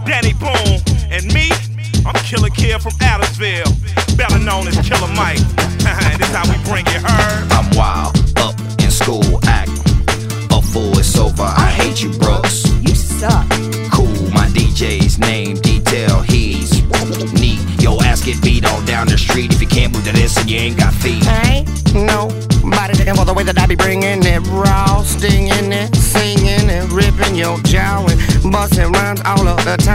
Danny Boone. And me, I'm Killer Kid from Adamsville, better known as Killer Mike. And this how we bring it, heard? I'm wild, up in school, act a fool, it's over. I hate you, Brooks. You suck. Cool, my DJ's name, Detail, he's neat. Your ass get beat on down the street if you can't move to this and you ain't got feet. I ain't nobody taking for the way that I be bringing it, raw, stinging it, singing it, ripping your jaw and busting rhymes all of the time.